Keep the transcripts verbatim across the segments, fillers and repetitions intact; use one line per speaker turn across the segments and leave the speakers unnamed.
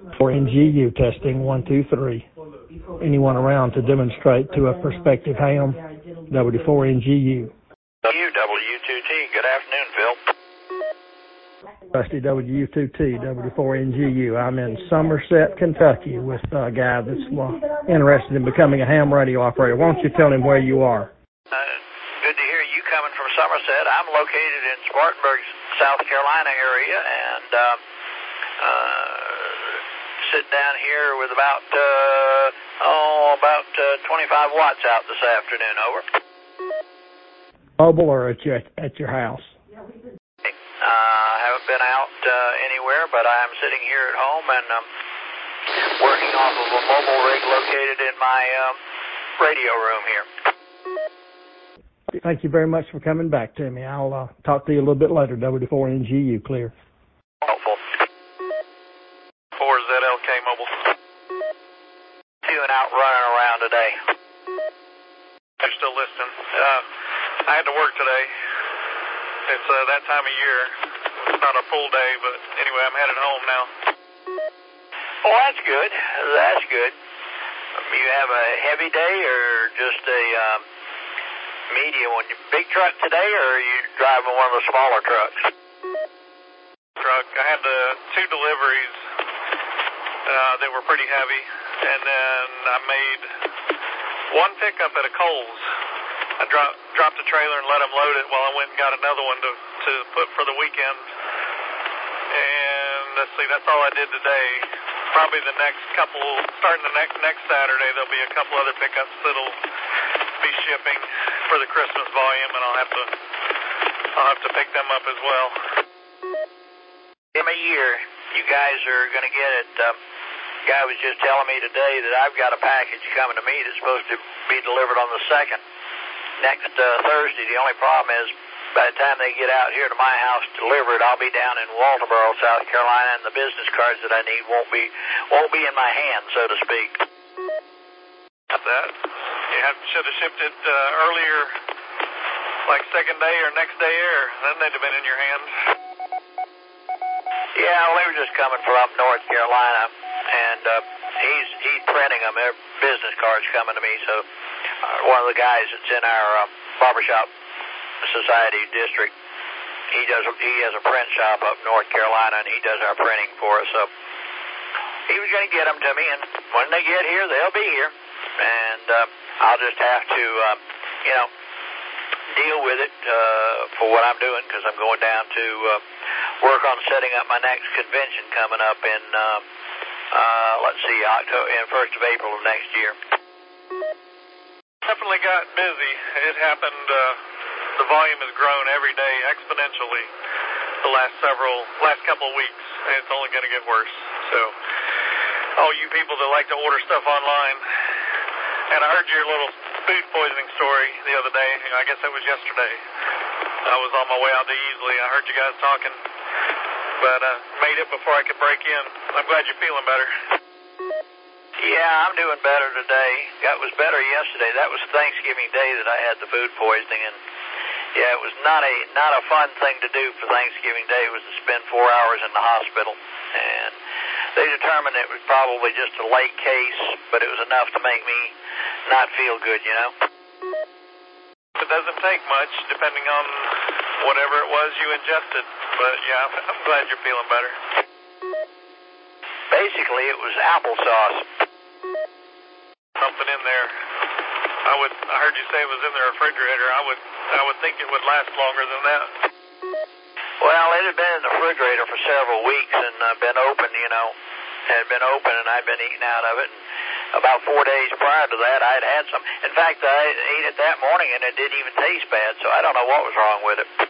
For N G U testing, one, two, three. Anyone around to demonstrate to a prospective ham? W four N G U.
W two T, good afternoon, Phil.
Rusty W two T, W four N G U. I'm in Somerset, Kentucky with a guy that's well, interested in becoming a ham radio operator. Why don't you tell him where you are?
Uh, good to hear you coming from Somerset. I'm located in Spartanburg, South Carolina area, and uh, uh, sit down here with about, uh, oh, about uh, twenty-five watts out this afternoon, over.
Mobile or at your, at your house?
I uh, haven't been out uh, anywhere, but I'm sitting here at home and um, working off of a mobile rig located in my um, radio room here.
Thank you very much for coming back to me. I'll uh, talk to you a little bit later. W four N G U, clear.
Helpful.
four Z L K mobile.
Two and out running around today.
You're still listening. Uh, I had to work today. It's uh, that time of year. It's not a full day, but anyway, I'm headed home now.
Well, that's good. That's good. You have a heavy day or just a um, medium one? Big truck today, or are you driving one of the smaller trucks?
Truck. I had the two deliveries uh, that were pretty heavy, and then I made one pickup at a Kohl's. I dropped dropped the trailer and let them load it while I went and got another one to, to put for the weekend. And let's see, that's all I did today. Probably the next couple, starting the next next Saturday, there'll be a couple other pickups that'll be shipping for the Christmas volume, and I'll have to I'll have to pick them up as well.
Time of year, you guys are going to get it. Um, guy was just telling me today that I've got a package coming to me that's supposed to be delivered on the second. Next uh, Thursday. The only problem is by the time they get out here to my house to deliver it, I'll be down in Walterboro, South Carolina, and the business cards that I need won't be won't be in my hand, so to speak.
Got that. You have, should have shipped it uh, earlier, like second day or next day air. Then they'd have been in your hands.
Yeah, well, they were just coming from up North Carolina, and uh, he's he's printing them. Their business cards coming to me, so uh, one of the guys that's in our uh, barbershop society district, he does he has a print shop up North Carolina, and he does our printing for us. So he was going to get them to me, and when they get here, they'll be here, and uh, I'll just have to, uh, you know, deal with it uh, for what I'm doing, because I'm going down to uh, work on setting up my next convention coming up in, uh, uh, let's see, October, in first of April of next year.
Definitely got busy. It happened, uh, the volume has grown every day exponentially the last several, last couple of weeks, and it's only going to get worse. So, all you people that like to order stuff online, and I heard your little food poisoning story the other day. I guess that was yesterday. I was on my way out to Easley. I heard you guys talking, but uh, made it before I could break in. I'm glad you're feeling better.
Yeah, I'm doing better today. That was better yesterday. That was Thanksgiving Day that I had the food poisoning, and yeah, it was not a not a fun thing to do for Thanksgiving Day. It was to spend four hours in the hospital, and they determined it was probably just a late case, but it was enough to make me not feel good, you know.
It doesn't take much, depending on whatever it was you ingested, but yeah, I'm glad you're feeling better.
Basically, it was applesauce.
Something in there. I would. I heard you say it was in the refrigerator. I would. I would think it would last longer than that.
Well, it had been in the refrigerator for several weeks and uh, been open. You know, had been open, and I'd been eating out of it. And about four days prior to that, I'd had some. In fact, I ate it that morning, and it didn't even taste bad. So I don't know what was wrong with it.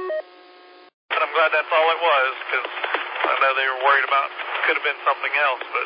And I'm glad that's all it was, because I know they were worried about could have been something else, but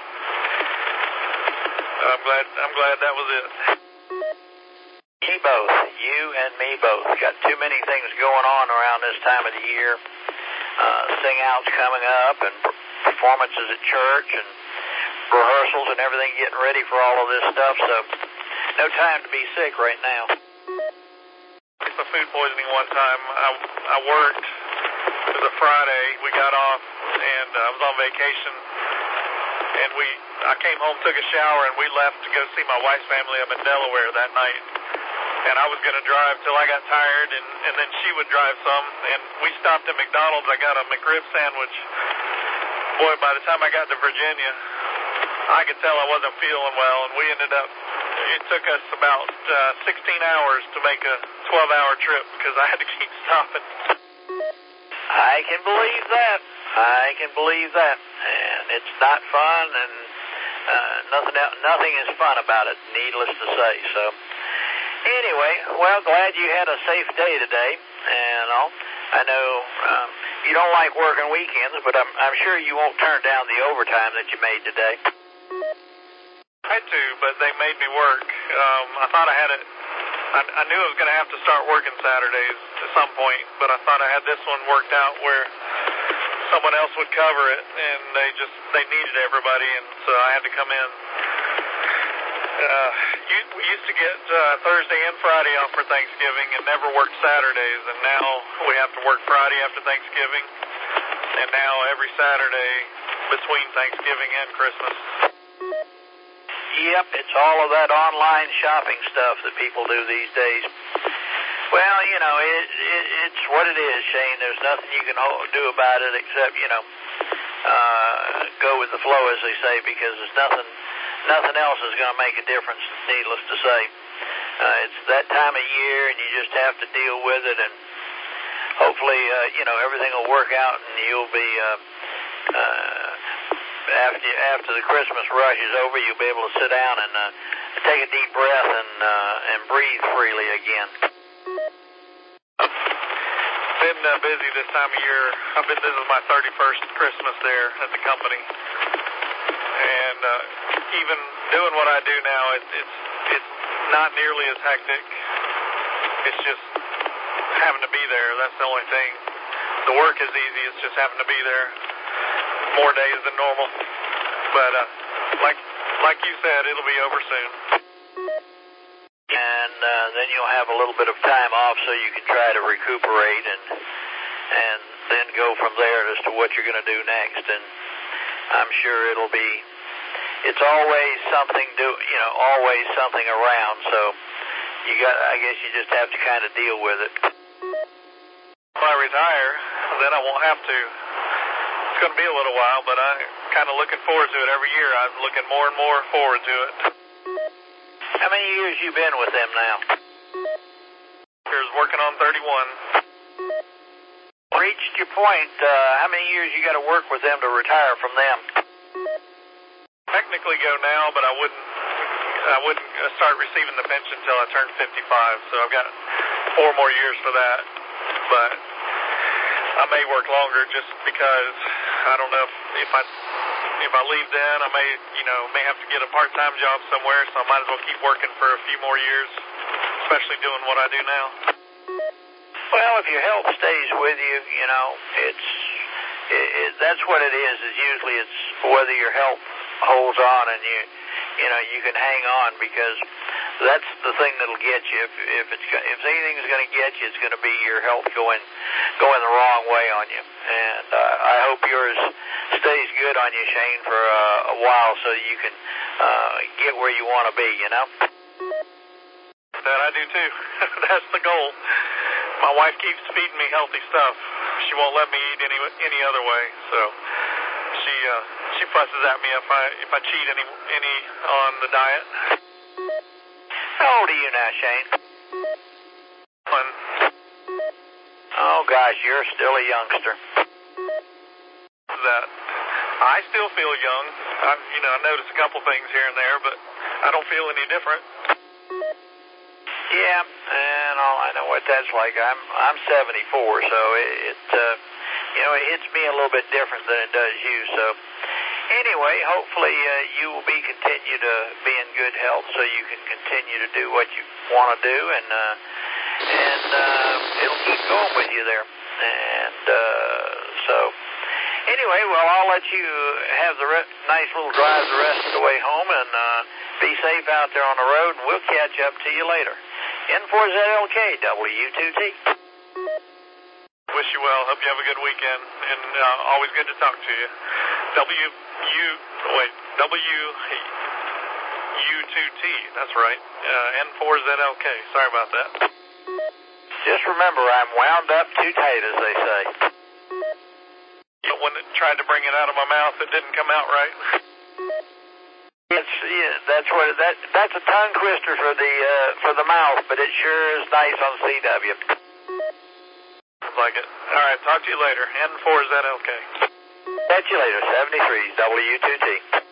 I'm glad. I'm glad that was it.
Me both. You and me both. Got too many things going on around this time of the year. Uh, sing-outs coming up, and performances at church, and rehearsals and everything, getting ready for all of this stuff, so no time to be sick right now.
The food poisoning one time, I, I worked, it was a Friday, we got off, and uh, I was on vacation, and we, I came home, took a shower, and we left to go see my wife's family up in Delaware that night. And I was going to drive till I got tired, and, and then she would drive some. And we stopped at McDonald's. I got a McRib sandwich. Boy, by the time I got to Virginia, I could tell I wasn't feeling well, and we ended up, it took us about uh, sixteen hours to make a twelve-hour trip because I had to keep stopping.
I can believe that. I can believe that. And it's not fun, and uh, nothing else, nothing is fun about it, needless to say. So, anyway, well, glad you had a safe day today. And all. I know um, you don't like working weekends, but I'm, I'm sure you won't turn down the overtime that you made today.
I had to, but they made me work. Um, I thought I had it. I, I knew I was going to have to start working Saturdays at some point, but I thought I had this one worked out where someone else would cover it, and they just they needed everybody, and so I had to come in. Uh, you, we used to get uh, Thursday and Friday off for Thanksgiving and never worked Saturdays, and now we have to work Friday after Thanksgiving, and now every Saturday between Thanksgiving and Christmas.
Yep, it's all of that online shopping stuff that people do these days. Well, you know, it, it, it's what it is, Shane. There's nothing you can hold, do about it except, you know, uh, go with the flow, as they say, because there's nothing, nothing else is going to make a difference, needless to say. Uh, it's that time of year, and you just have to deal with it, and hopefully, uh, you know, everything will work out, and you'll be, uh, uh, after after the Christmas rush is over, you'll be able to sit down and uh, take a deep breath and uh, and breathe freely again.
Been uh, busy this time of year. I've been. This is my thirty-first Christmas there at the company, and uh, even doing what I do now, it, it's it's not nearly as hectic. It's just having to be there. That's the only thing. The work is easy. It's just having to be there more days than normal. But uh, like like you said, it'll be over soon.
And uh, then you'll have a little bit of time off so you can try to recuperate and and then go from there as to what you're going to do next. And I'm sure it'll be, it's always something do, you know, always something around. So you got, I guess you just have to kind of deal with it.
If I retire, then I won't have to. It's going to be a little while, but I'm kind of looking forward to it every year. I'm looking more and more forward to it.
How many years you been with them now?
Here's working on thirty-one.
Reached your point. Uh, how many years you got to work with them to retire from them?
Technically go now, but I wouldn't. I wouldn't start receiving the pension until I turned fifty-five. So I've got four more years for that. But I may work longer just because I don't know if, if I. If I leave then, I may, you know, may have to get a part-time job somewhere, so I might as well keep working for a few more years, especially doing what I do now.
Well, if your health stays with you, you know, it's, it, it, that's what it is, is usually it's whether your health holds on and you, you know, you can hang on, because that's the thing that'll get you. If, if it's, if anything's going to get you, it's going to be your health going, going the wrong way on you. And uh, I hope yours stays good on you, Shane, for uh, a while, so you can uh, get where you want to be, you know?
That I do too. That's the goal. My wife keeps feeding me healthy stuff. She won't let me eat any any other way, so she uh, she fusses at me if I if I cheat any any on the diet.
How old are you now, Shane?
One.
Oh gosh, you're still a youngster.
That I still feel young. I, you know, I notice a couple things here and there, but I don't feel any different.
Yeah, and all, I know what that's like. I'm I'm seventy-four, so it, it uh, you know, it hits me a little bit different than it does you. So anyway, hopefully uh, you will be continue to be in good health, so you can continue to do what you want to do, and uh, and uh, it'll keep going with you there. And uh, so. Anyway, well, I'll let you have the re- nice little drive the rest of the way home, and uh, be safe out there on the road, and we'll catch up to you later. N four Z L K, W two T.
Wish you well. Hope you have a good weekend, and uh, always good to talk to you. W U, wait, W U two T, that's right. Uh, N four Z L K, sorry about that.
Just remember, I'm wound up too tight, as they say.
But when it tried to bring it out of my mouth, it didn't come out right.
It's, yeah, that's what that that's a tongue twister for the uh, for the mouth, but it sure is nice on C W.
Like it. All right, talk to you later. N four Z L K.
Catch you later. seventy-three W two T.